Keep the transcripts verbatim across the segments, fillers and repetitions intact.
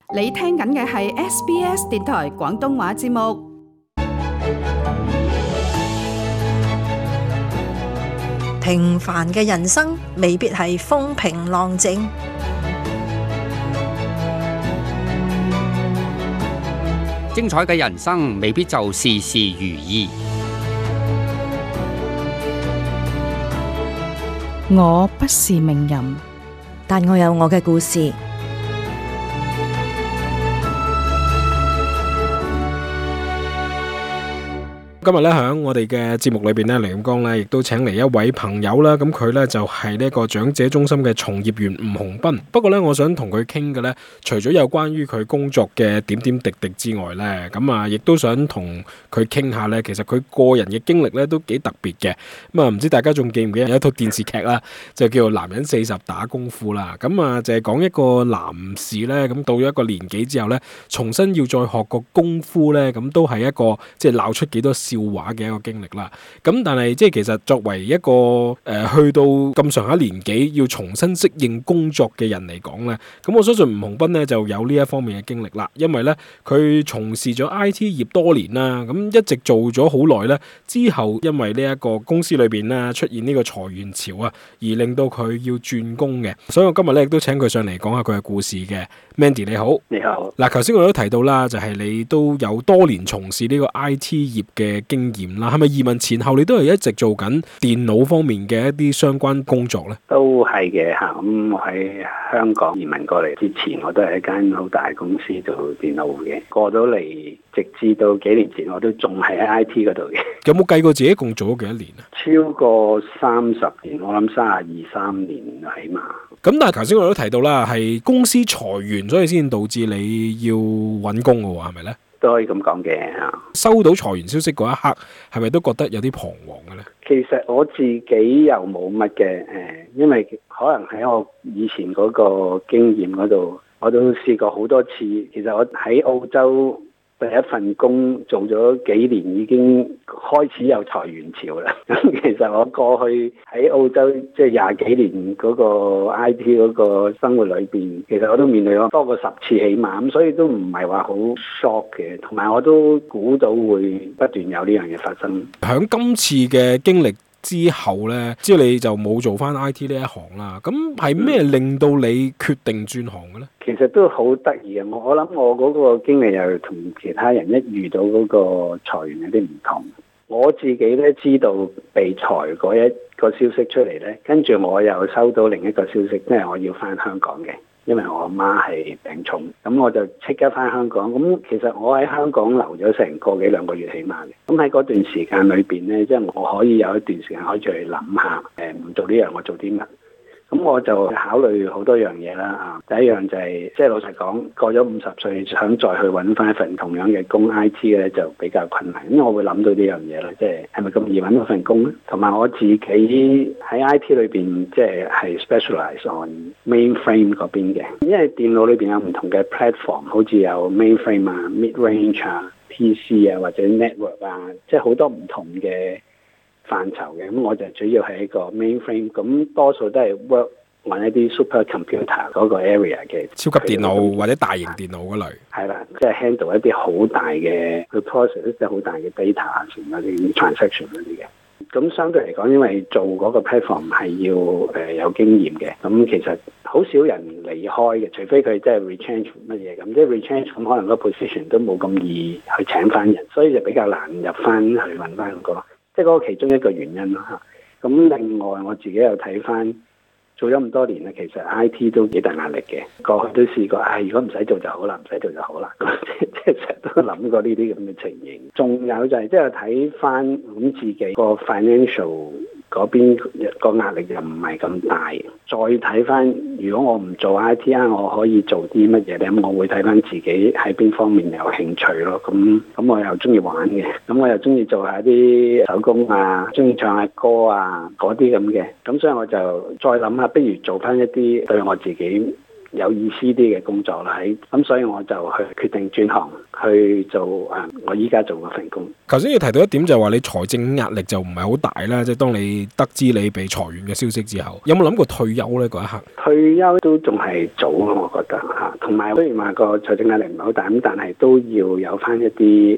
你聽緊嘅係 S B S 電台廣東話節目。 平凡嘅人生未必係風平浪靜， 精彩嘅人生未必就事事如意。 我不是名人， 但我有我嘅故事。 今日咧喺我哋嘅節目裏邊咧，黎錦江咧亦都請嚟一位朋友啦。咁佢咧就係呢一個長者中心嘅從業員吳鴻斌。不過咧，我想同佢傾嘅咧，除咗有關於佢工作嘅點點滴滴之外咧，咁啊，亦都想同佢傾下咧。其實佢個人嘅經歷咧都幾特別嘅。咁啊，唔知大家仲記唔記得有一套電視劇啦，就叫做《男人四十打功夫》啦。咁啊，就係講一個男士咧，咁到咗一個年紀之後咧，重新要再學個功夫咧，咁都係一個即係鬧出幾多笑話嘅一個經歷啦，咁但係即係其實作為一個誒、呃、去到咁上下年紀要重新適應工作嘅人嚟講咧，咁我相信吳鴻斌咧就有呢一方面嘅經歷啦，因為咧佢從事咗 I T 業多年啦，咁一直做咗好耐咧，之後因為呢一個公司裏邊咧出現呢個裁員潮啊，而令到佢要轉工嘅，所以我今日咧亦都請佢上嚟講下佢嘅故事嘅。Mandy 你好。 你好。 嗱，頭先我都提到啦，就係、是、你都有多年從事呢個 I T 業嘅經驗啦，係咪移民前後你都係一直做緊電腦方面嘅一啲相關工作呢？ 都係嘅嚇，咁我喺香港移民過嚟之前，我都係一間好大公司做電腦嘅。過到嚟，直至到幾年前，我都仲係喺 I T 嗰度嘅。 有冇計過自己共做咗幾多年啊？ 超過三十年，我諗三十二三年起碼。 咁但係頭先我都提到啦，係公司裁員，所以先導致你要揾工嘅喎，係咪呢？ 都可以咁講嘅嚇。 收到裁員消息嗰一刻，係咪都覺得有啲彷徨嘅咧？ 其實我自己又冇乜嘅誒，因為可能喺我以前嗰個經驗嗰度，我都試過好多次。其實我喺澳洲第一份工做咗幾年，已經開始有裁員潮啦。咁其實我過去喺澳洲即係廿幾年嗰個 I T 嗰個生活裏邊，其實我都面對咗多過十次起碼，咁所以都唔係話好 shock 嘅。同埋我都估到會不斷有呢樣嘢發生。 響今次嘅經歷之後呢，之後你就冇做翻 I T 呢一行啦。咁係咩令到你決定轉行嘅呢？ 其實都好得意嘅，我我諗我嗰個經歷又同其他人一遇到嗰個裁員有啲唔同。我自己咧知道被裁嗰一個消息出嚟咧，跟住我又收到另一個消息，即係我要翻香港嘅，因為我阿媽係病重，咁我就即刻翻香港。咁其實我喺香港留咗成個幾兩個月起碼嘅。咁喺嗰段時間裏邊咧，即係我可以有一段時間可以再去諗下，誒唔做呢樣我做啲乜。咁我就考慮好多樣嘢啦啊！第一樣就係、是，即係老實講，過咗五十歲想再去揾翻一份同樣嘅工 I T 咧，就比較困難。因為我會諗到呢樣嘢啦，即係係咪咁易揾到份工咧？同埋我自己喺 I T 裏邊，即係係 specialize on mainframe 嗰邊嘅。因為電腦裏邊有唔同嘅 platform， 好似有 mainframe 啊、mid range 啊、P C 啊或者 network 啊，即係好多唔同嘅範疇嘅。咁我就主要係一個 mainframe， 咁多數都係 work 揾一啲 supercomputer 嗰個 area 嘅超級電腦或者大型電腦嗰類。 係啦，即係 handle 一啲好大嘅，佢 process 即係好大嘅 data 全嗰啲 transaction 嗰啲嘅。咁相對嚟講，因為做嗰個 platform 係要誒、呃、有經驗嘅，咁其實好少人離開嘅，除非佢即係 rechange 乜嘢咁，即係 rechange 咁可能個 position 都冇咁易去請翻人，所以就比較難入翻去揾翻個。即係嗰個其中一個原因咯嚇。咁另外我自己又睇翻做咗咁多年咧，其實 I T 都幾大壓力嘅。過去都試過，唉、哎，如果唔使做就好啦，唔使做就好啦。即係成日都諗過呢啲咁嘅情形。仲有就係即係睇翻咁自己個 financial 嗰邊個壓力又唔係咁大。再睇翻，如果我唔做 I T 啊，我可以做啲乜嘢咧？咁我會睇翻自己喺邊方面有興趣咯。咁咁我又中意玩嘅，咁我又中意做下啲手工啊，中意唱下歌啊，嗰啲咁嘅。咁所以我就再諗下，不如做翻一啲對我自己有意思啲嘅工作啦。喺咁所以我就去決定轉行去做誒我依家做嗰份工。 頭先要提到一點就係話你財政壓力就唔係好大啦，即係當你得知你被裁員嘅消息之後，有冇諗過退休呢？嗰一刻退休都仲係早咯，我覺得嚇。同埋雖然話個財政壓力唔係好大，咁但係都要有翻一啲誒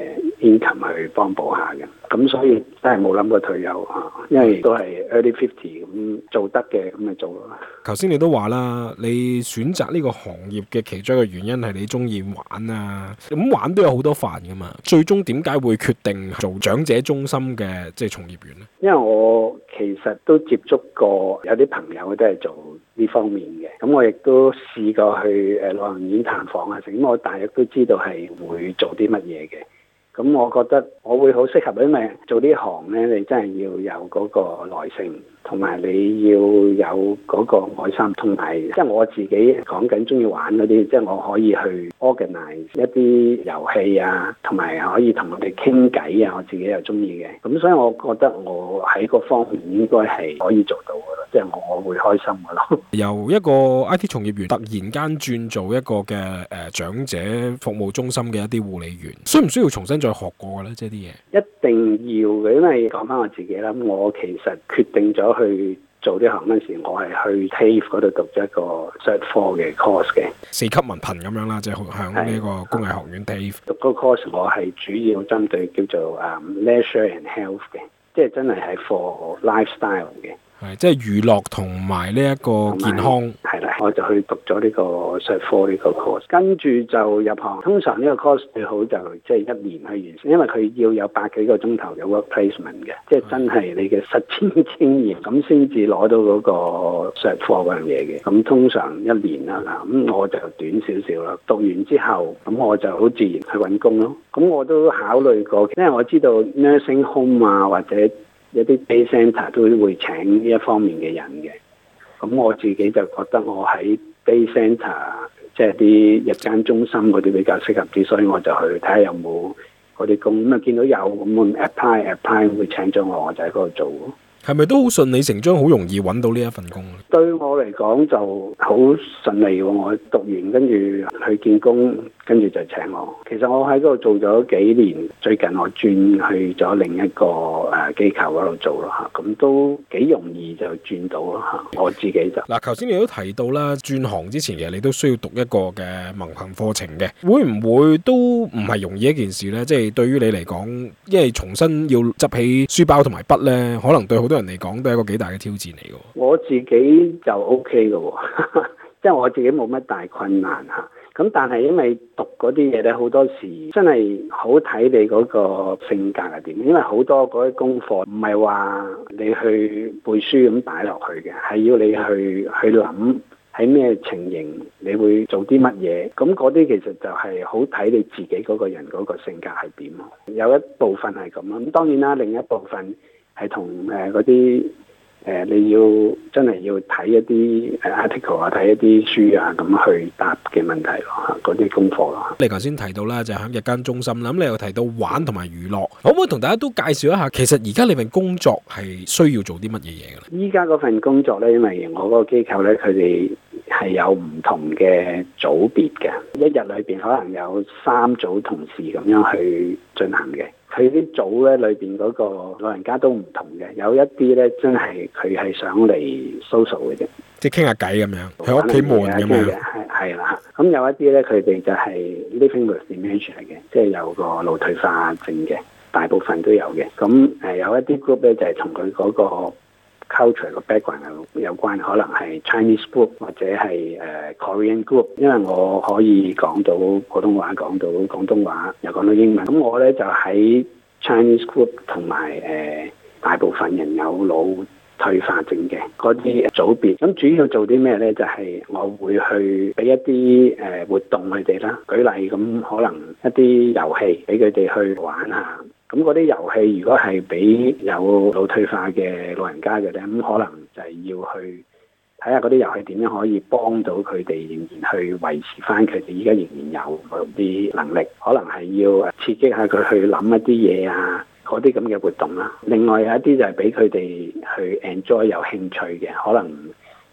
income 去幫補下嘅。咁所以真係冇諗過退休嚇，因為都係 early fifty 咁做得嘅咁咪做咯。 頭先你都話啦，你選擇呢個行業嘅其中一個原因係你中意玩啊，咁玩都有好多範噶嘛。最終點解會決定做長者中心嘅即係從業員呢？ 因為我其實都接觸過有啲朋友都係做呢方面嘅，咁我亦都試過去誒老人院探訪啊，咁我大約都知道係會做啲乜嘢嘅。咁我覺得我會好適合，因為做呢行呢，你真係要有嗰個耐性，同埋你要有嗰個愛心，同埋即係我自己講緊中意玩嗰啲，即係我可以去 organize 一啲遊戲啊，同埋可以同我哋傾偈啊，我自己又中意嘅。咁所以我覺得我喺嗰方面應該係可以做到嘅咯，即係我我會開心嘅咯。 由一個 I T 從業員突然間轉做一個嘅誒、呃、長者服務中心嘅一啲護理員，需唔需要重新再學過嘅咧？即係啲嘢一定要嘅，因為講翻我自己啦，我其實決定咗去做呢行嗰陣時，我係去 T A F E 嗰度讀咗一個 Cert Four 嘅 course 嘅， 四級文憑咁樣啦，即係向呢個工藝學院 T A F E 讀嗰個 course，我係主要針對叫做誒、um, leisure and health 嘅，即係真係係 for lifestyle 嘅。 係，即係娛樂同埋呢一個健康。 係啦，我就去讀咗呢個 Cert Four 呢個 course， 跟住就入行。通常呢個 course 最好就即係一年去完成，因為佢要有百幾個鐘頭嘅 work placement 嘅，即係真係你嘅實踐經驗，咁先至攞到嗰個 Cert Four 嗰樣嘢嘅。咁通常一年啦，咁我就短少少啦。讀完之後，咁我就好自然去揾工咯。咁我都考慮過，因為我知道 nursing home 啊或者一啲 day centre 都會請呢一方面嘅人嘅，咁我自己就覺得我喺 day centre 即係啲日間中心嗰啲比較適合啲，所以我就去睇下有冇嗰啲工，咁啊見到有咁我 apply apply 會請咗我，我就喺嗰度做。 係咪都好順理成章，好容易揾到呢一份工？ 對我嚟講就好順利喎，我讀完跟住去見工，跟住就請我。其實我喺嗰度做咗幾年，最近我轉去咗另一個誒機構嗰度做咯嚇，咁都幾容易就轉到咯嚇。我自己就嗱，頭先你都提到啦，轉行之前其實你都需要讀一個嘅文憑課程嘅，會唔會都唔係容易一件事呢？即係對於你嚟講，因為重新要執起書包同埋筆呢，可能對好多人嚟講都係一個幾大嘅挑戰嚟嘅。 我自己就 O K 嘅喎，即係我自己冇乜大困難嚇。咁但係因為讀嗰啲嘢咧，好多時真係好睇你嗰個性格係點。因為好多嗰啲功課唔係話你去背書咁擺落去嘅，係要你去去諗喺咩情形你會做啲乜嘢。咁嗰啲其實就係好睇你自己嗰個人嗰個性格係點。有一部分係咁咯。咁當然啦，另一部分係同誒嗰啲誒你要真係要睇一啲誒 article 啊，睇一啲書啊，咁去答嘅問題咯，嗰啲功課咯。 你頭先提到啦，就喺日間中心啦，咁你又提到玩同埋娛樂，可唔可以同大家都介紹一下？其實而家你份工作係需要做啲乜嘢嘢嘅咧？ 依家嗰份工作咧，因為我嗰個機構咧，佢哋係有唔同嘅組別嘅，一日裏邊可能有三組同事咁樣去進行嘅。佢啲組咧裏邊嗰個老人家都唔同嘅，有一啲咧真係佢係想嚟 social 嘅啫， 即係傾下偈咁樣，喺屋企悶咁樣。 係係啦，咁有一啲咧佢哋就係 living with dementia 嘅，即係有個腦退化症嘅，大部分都有嘅。咁誒有一啲 group 咧就係同佢嗰個 culture 個 background 有有關，可能係 Chinese group 或者係誒、uh, Korean group。因為我可以講到普通話，講到廣東話，又講到英文。咁我咧就喺 Chinese group 同埋誒大部分人有腦退化症嘅嗰啲組別。咁主要做啲咩咧？就係、是、我會去俾一啲誒、呃、活動佢哋啦。舉例咁，可能一啲遊戲俾佢哋去玩下。咁嗰啲遊戲如果係俾有腦退化嘅老人家嘅咧，咁可能就係要去睇下嗰啲遊戲點樣可以幫到佢哋，仍然去維持翻佢哋依家仍然有嗰啲能力。可能係要刺激下佢去諗一啲嘢啊，嗰啲咁嘅活動啦。另外有一啲就係俾佢哋去 enjoy 有興趣嘅，可能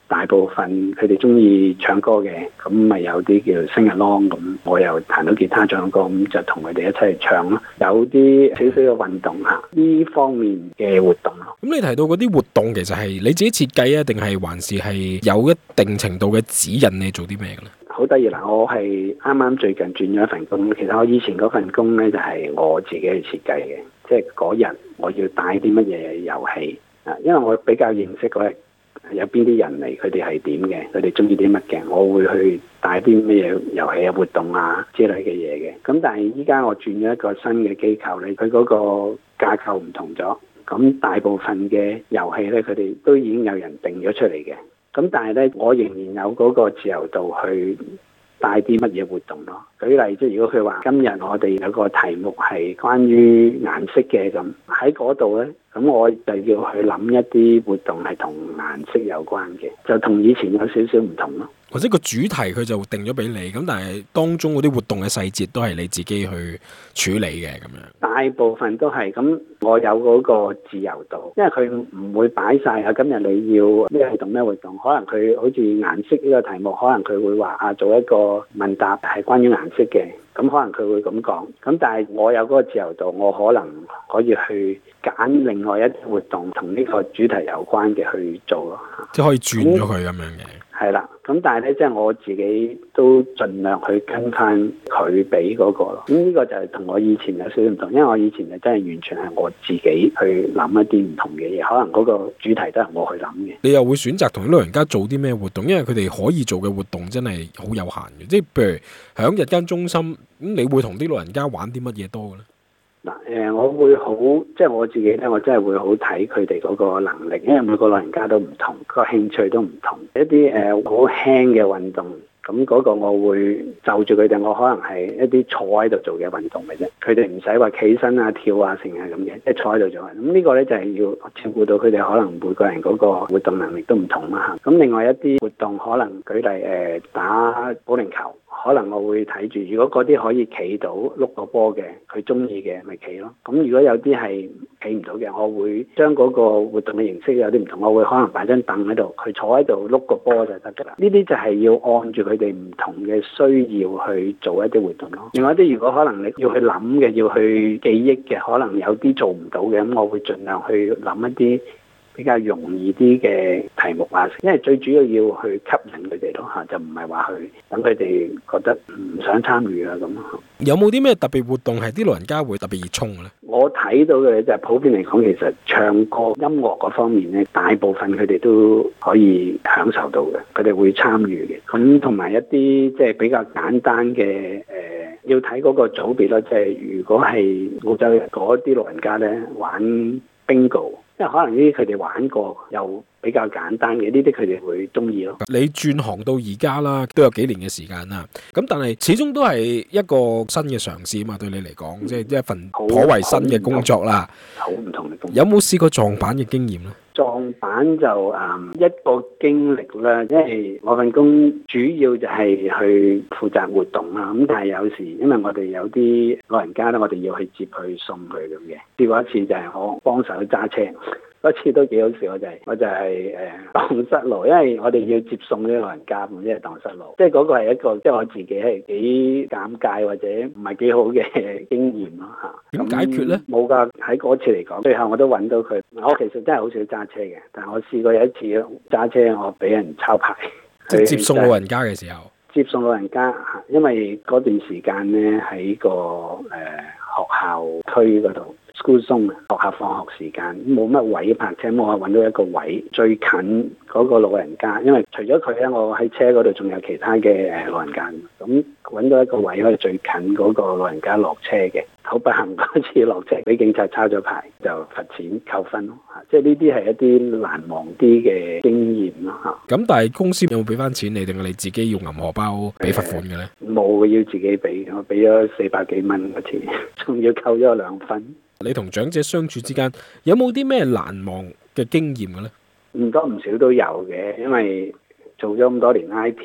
大部分佢哋中意唱歌嘅，咁咪有啲叫 sing along 咁，我又彈到吉他唱歌，咁就同佢哋一齊去唱咯。有啲少少嘅運動嚇，呢方面嘅活動咯。 咁你提到嗰啲活動，其實係你自己設計啊，定係還是係有一定程度嘅指引你做啲咩嘅咧？ 好得意啦！我係啱啱最近轉咗一份工，其實我以前嗰份工咧就係我自己去設計嘅，即係嗰日我要帶啲乜嘢遊戲啊，因為我比較認識嗰日有邊啲人嚟，佢哋係點嘅，佢哋中意啲乜嘅，我會去帶啲乜嘢遊戲啊、活動啊之類嘅嘢嘅。咁但係依家我轉咗一個新嘅機構咧，佢嗰個架構唔同咗，咁大部分嘅遊戲咧，佢哋都已經有人定咗出嚟嘅。咁但係咧，我仍然有嗰個自由度去帶啲乜嘢活動咯。舉例，即係如果佢話今日我哋有個題目係關於顏色嘅，咁喺嗰度咧，咁我就要去諗一啲活動係同顏色有關嘅，就同以前有少少唔同咯。 或者個主題佢就定咗俾你，咁但係當中嗰啲活動嘅細節都係你自己去處理嘅咁樣。 大部分都係咁，我有嗰個自由度，因為佢唔會擺晒啊。今日你要咩活動咩活動，可能佢好似顏色呢個題目，可能佢會話啊做一個問答係關於顏色嘅，咁可能佢會咁講。咁但係我有嗰個自由度，我可能可以去揀另外一啲活動同呢個主題有關嘅去做咯， 即係可以轉咗佢咁樣嘅。 係啦，咁但係咧，即係我自己都盡量去跟翻佢俾嗰個咯。咁呢個就係同我以前有少少唔同，因為我以前就真係完全係我自己去諗一啲唔同嘅嘢，可能嗰個主題都係我去諗嘅。 你又會選擇同啲老人家做啲咩活動？因為佢哋可以做嘅活動真係好有限嘅，即係譬如響日間中心，咁你會同啲老人家玩啲乜嘢多嘅咧？ 嗱，誒，我會好，即係我自己咧，我真係會好睇佢哋嗰個能力，因為每個老人家都唔同，個興趣都唔同。一啲誒好輕嘅運動，咁嗰個我會就住佢哋，我可能係一啲坐喺度做嘅運動嘅啫。佢哋唔使話企身啊、跳啊成啊咁嘅，即係坐喺度做。咁呢個咧就係要照顧到佢哋，可能每個人嗰個活動能力都唔同啦嚇。咁另外一啲活動，可能舉例誒打保齡球。可能我會睇住，如果嗰啲可以企到碌個波嘅，佢中意嘅咪企咯。咁如果有啲係企唔到嘅，我會將嗰個活動嘅形式有啲唔同，我會可能擺張凳喺度，佢坐喺度碌個波就得㗎啦。呢啲就係要按住佢哋唔同嘅需要去做一啲活動咯。另外一啲如果可能你要去諗嘅，要去記憶嘅，可能有啲做唔到嘅，咁我會盡量去諗一啲比較容易啲嘅題目啊，因為最主要要去吸引佢哋咯嚇，就唔係話去等佢哋覺得唔想參與啊咁。 有冇啲咩特別活動係啲老人家會特別熱衷嘅咧？ 我睇到嘅就係普遍嚟講，其實唱歌音樂嗰方面咧，大部分佢哋都可以享受到嘅，佢哋會參與嘅。咁同埋一啲即係比較簡單嘅誒、呃，要睇嗰個組別咯。即係如果係澳洲嗰啲老人家咧玩 bingo。因為可能呢啲佢哋玩過又比較簡單嘅，呢啲佢哋會中意咯。 你轉行到而家啦，都有幾年嘅時間啦。咁但係始終都係一個新嘅嘗試啊嘛，對你嚟講，嗯、即係一份頗為新嘅工作啦。 好唔同嘅工作。 有冇試過撞板嘅經驗咧？ 撞板就誒、嗯、一個經歷啦，因為我份工主要就係去負責活動啦。咁但係有時因為我哋有啲老人家咧，我哋要去接佢送佢咁嘅。試過一次就係我幫手揸車。嗰次都幾好笑，我就係、是、我就係誒蕩失路，因為我哋要接送啲老人家，咁即係蕩失路，即係嗰個係一個即係、就是、我自己係幾尷尬或者唔係幾好嘅經驗咯嚇。 點解決咧？ 冇㗎，喺嗰次嚟講，最後我都揾到佢。我其實真係好少揸車嘅，但係我試過有一次揸車，我俾人抄牌。 即係接送老人家嘅時候。接送老人家嚇，因為嗰段時間咧喺個誒、呃、學校區嗰度。School zone 啊，學校放學時間冇乜位泊車，我揾到一個位最近嗰個老人家，因為除咗佢咧，我喺車嗰度仲有其他嘅誒老人家，咁揾到一個位可以最近嗰個老人家落車嘅。好不幸嗰次落車俾警察抄咗牌，就罰錢扣分咯嚇，即係呢啲係一啲難忘啲嘅經驗咯嚇。咁但係公司有冇俾翻錢你，定係你自己用銀荷包俾罰款嘅咧？ 冇、呃，要自己俾，我俾咗四百幾蚊嗰次，仲要扣咗兩分。 你同長者相處之間有冇啲咩難忘嘅經驗嘅咧？ 唔多唔少都有嘅，因為做咗咁多年 I T，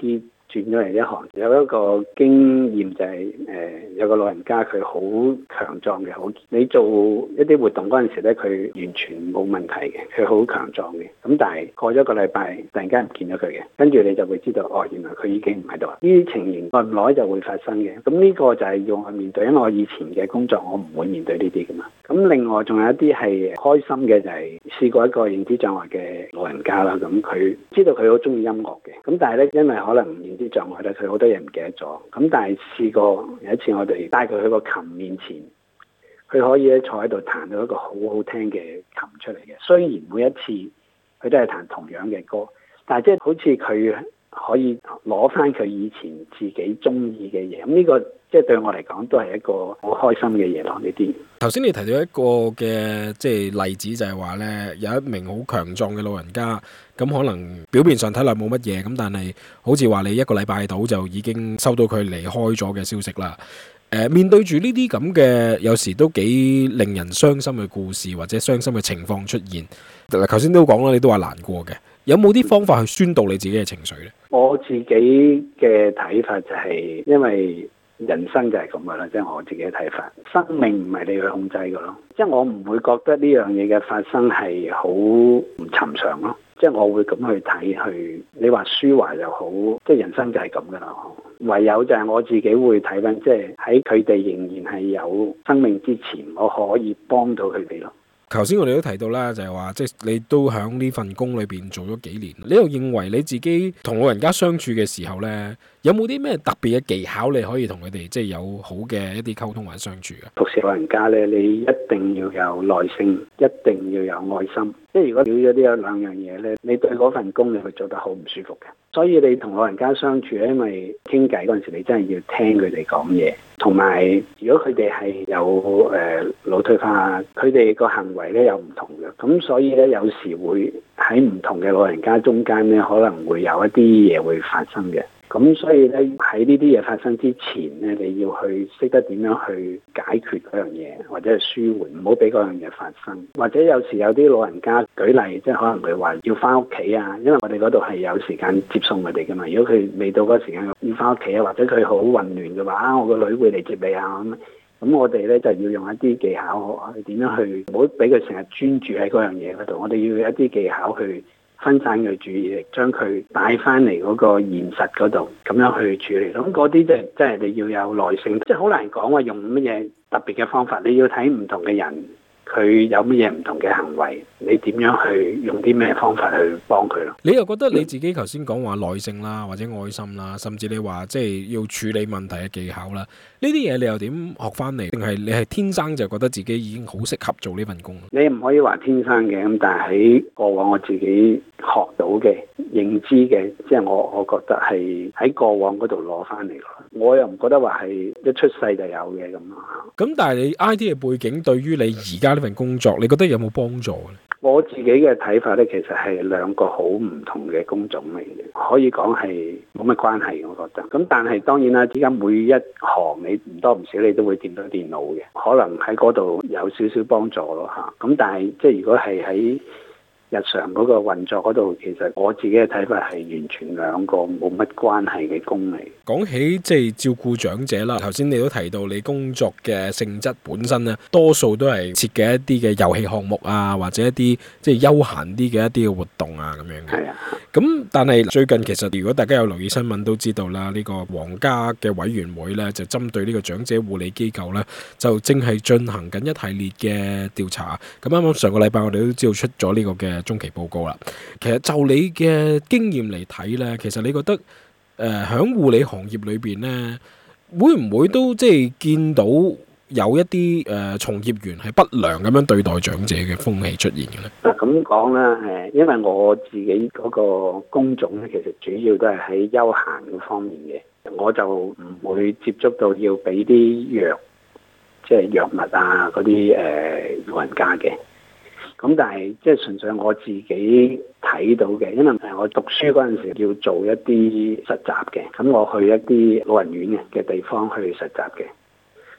轉咗嚟呢行，有一個經驗就係、是、誒、呃、有個老人家佢好強壯嘅，好你做一啲活動嗰陣時咧，佢完全冇問題嘅，佢好強壯嘅。咁但係過咗一個禮拜，突然間唔見咗佢嘅，跟住你就會知道哦，原來佢已經唔喺度。呢啲情形耐唔耐就會發生嘅。咁呢個就係要我面對，因為我以前嘅工作我唔會面對呢啲噶嘛。咁另外仲有一啲係開心嘅，就係試過一個認知障礙嘅老人家啦。咁佢知道佢好中意音樂嘅，咁但係咧因為可能認知障礙咧，佢好多嘢唔記得咗。咁但係試過有一次我哋帶佢去個琴面前，佢可以咧坐喺度彈到一個好好聽嘅琴出嚟嘅。雖然每一次佢都係彈同樣嘅歌，但係即係好似佢可以攞翻佢以前自己中意嘅嘢。咁呢個即係對我嚟講都係一個好開心嘅嘢咯。呢啲頭先你提到一個嘅即係例子，就係話咧有一名好強壯嘅老人家，咁可能表面上睇落冇乜嘢，咁但係好似話你一個禮拜到就已經收到佢離開咗嘅消息啦。誒、呃、面對住呢啲咁嘅有時都幾令人傷心嘅故事或者傷心嘅情況出現，嗱頭先都講啦，你都話難過嘅，有冇啲方法去宣導你自己嘅情緒呢？ 我自己嘅睇法就係，因為人生就係咁噶啦，即係我自己嘅睇法。生命唔係你去控制噶咯，即係我唔會覺得呢樣嘢嘅發生係好唔尋常咯。即係我會咁去睇，去你話抒懷又好，即係人生就係咁噶啦。唯有就係我自己會睇翻，即係喺佢哋仍然係有生命之前，我可以幫到佢哋咯。 頭先我哋都提到啦，就係話即係你都喺呢份工裏邊做咗幾年，你又認為你自己同老人家相處嘅時候呢，有冇啲咩特別嘅技巧你可以同佢哋即係有好嘅一啲溝通或者相處嘅？ 服侍老人家呢，你一定要有耐性，一定要有愛心。即係如果少咗呢有兩樣嘢呢，你對嗰份工你會做得好唔舒服嘅。所以你同老人家相處咧，因為傾偈嗰陣時，你真係要聽佢哋講嘢，同埋如果佢哋係有誒腦退化，佢哋個行為咧有唔同嘅，咁所以咧有時會喺唔同嘅老人家中間咧，可能會有一啲嘢會發生嘅。咁所以咧喺呢啲嘢發生之前咧，你要去識得點樣去解決嗰樣嘢，或者係舒緩，唔好俾嗰樣嘢發生。或者有時有啲老人家舉例，即係可能佢話要翻屋企啊，因為我哋嗰度係有時間接送佢哋噶嘛。如果佢未到嗰個時間要翻屋企啊，或者佢好混亂嘅話，啊我個女會嚟接你啊咁。咁我哋咧就要用一啲技巧去點樣去，唔好俾佢成日專注喺嗰樣嘢嗰度。我哋要有一啲技巧去分散佢注意力，將佢帶翻嚟嗰個現實嗰度，咁樣去處理。咁嗰啲即係即係你要有耐性，即係好難講話用乜嘢特別嘅方法。你要睇唔同嘅人，佢有乜嘢唔同嘅行為，你點樣去用啲咩方法去幫佢咯？ 你又覺得你自己頭先講話耐性啦，或者愛心啦，甚至你話即係要處理問題嘅技巧啦，呢啲嘢你又點學翻嚟？定係你係天生就覺得自己已經好適合做呢份工？ 你唔可以話天生嘅，咁但係喺過往我自己學到嘅、認知嘅，即係我我覺得係喺過往嗰度攞翻嚟咯。我又唔覺得話係一出世就有嘅咁咯。咁但係你 I T 嘅背景對於你而家呢份工作，你覺得有冇幫助咧？ 我自己嘅睇法咧，其實係兩個好唔同嘅工種嚟嘅，可以講係冇乜關係，我覺得。咁但係當然啦，而家每一行你唔多唔少，你都會見到電腦嘅，可能喺嗰度有少少幫助咯嚇。咁但係即係如果係喺日常嗰個運作嗰度，其實我自己嘅睇法係完全兩個冇乜關係嘅工嚟。 講起即係照顧長者啦，頭先你都提到你工作嘅性質本身咧，多數都係設計一啲嘅遊戲項目啊，或者一啲即係休閒啲嘅一啲嘅活動啊咁樣嘅。係啊。咁但係最近其實如果大家有留意新聞都知道啦，呢個皇家嘅委員會咧就針對呢個長者護理機構咧，就正係進行緊一系列嘅調查。咁啱啱上個禮拜我哋都知道出咗呢個嘅中期報告啦。其實就你嘅經驗嚟睇咧，其實你覺得誒喺護理行業裏邊咧，會唔會都即係見到有一啲誒、呃、從業員係不良咁樣對待長者嘅風氣出現嘅咧？ 咁講啦，誒，因為我自己嗰個工種咧，其實主要都係喺休閒嗰方面嘅，我就唔會接觸到要俾啲藥，即係藥物啊嗰啲誒老人家嘅。咁但係即係純粹我自己睇到嘅，因為我讀書嗰陣時要做一啲實習嘅，咁我去一啲老人院嘅地方去實習嘅。咁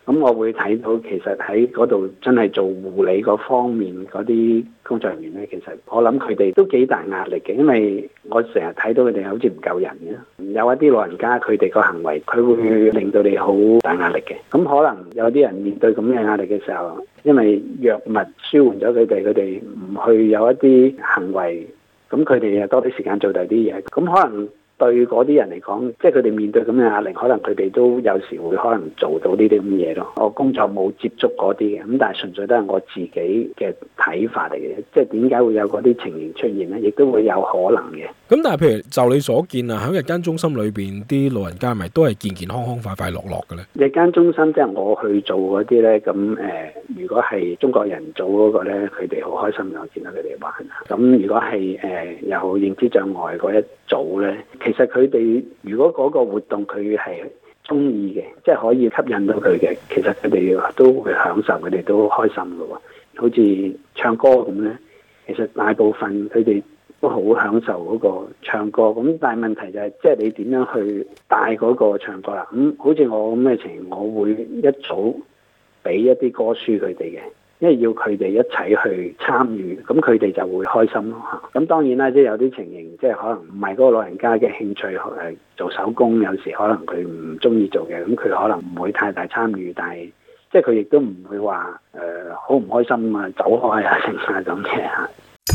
咁我會睇到其實喺嗰度真係做護理嗰方面嗰啲工作人員咧，其實我諗佢哋都幾大壓力嘅，因為我成日睇到佢哋好似唔夠人嘅，有一啲老人家佢哋個行為佢會令到你好大壓力嘅。咁可能有啲人面對咁嘅壓力嘅時候，因為藥物舒緩咗佢哋，佢哋唔去有一啲行為，咁佢哋又多啲時間做第啲嘢，咁可能對嗰啲人嚟講，即係佢哋面對咁嘅壓力，可能佢哋都有時會可能做到呢啲咁嘢咯。我工作冇接觸嗰啲嘅，咁但係純粹都係我自己嘅睇法嚟嘅，即係點解會有嗰啲情形出現咧？亦都會有可能嘅。 咁但係譬如就你所見啊，喺日間中心裏邊啲老人家咪都係健健康康、快快樂樂嘅咧？日間中心即係我去做嗰啲咧，咁誒、呃，如果係中國人組嗰個咧，佢哋好開心，我見到佢哋玩。咁如果係誒、呃、有認知障礙嗰一組咧，其實佢哋如果嗰個活動佢係中意嘅，即係可以吸引到佢嘅，其實佢哋都會享受，佢哋都開心嘅喎。好似唱歌咁咧，其實大部分佢哋都好享受嗰個唱歌。咁但係問題就係、是，即係你點樣去帶嗰個唱歌啦？咁、嗯、好似我咁嘅情形，我會一早俾一啲歌書佢哋嘅。因為要佢哋一齊去參與，咁佢哋就會開心咯嚇。咁當然啦，即係有啲情形，即係可能唔係嗰個老人家嘅興趣，誒做手工，有時可能佢唔中意做嘅，咁佢可能唔會太大參與，但係即係佢亦都唔會話誒好唔開心啊，走開啊，成啊咁嘅嚇。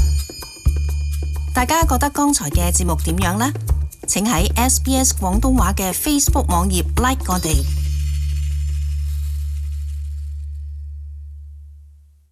大家覺得剛才嘅節目點樣呢？請喺 S B S 廣東話嘅 Facebook 網頁 like 我哋。